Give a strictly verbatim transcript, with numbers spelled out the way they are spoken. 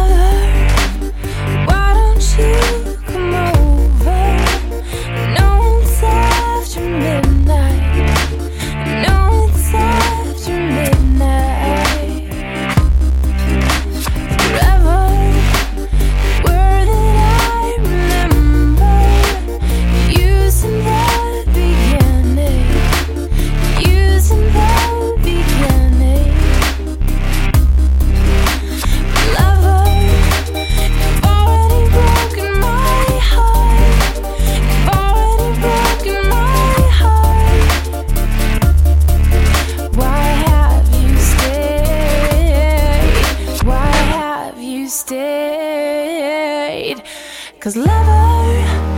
lover, why don't you come over? No, it's after midnight. No, it's after midnight. Forever, the word that I remember, using the beginning, using the beginning. Lover, you've already broken my heart. You've already broken my heart. Why have you stayed? Why have you stayed? 'Cause lover,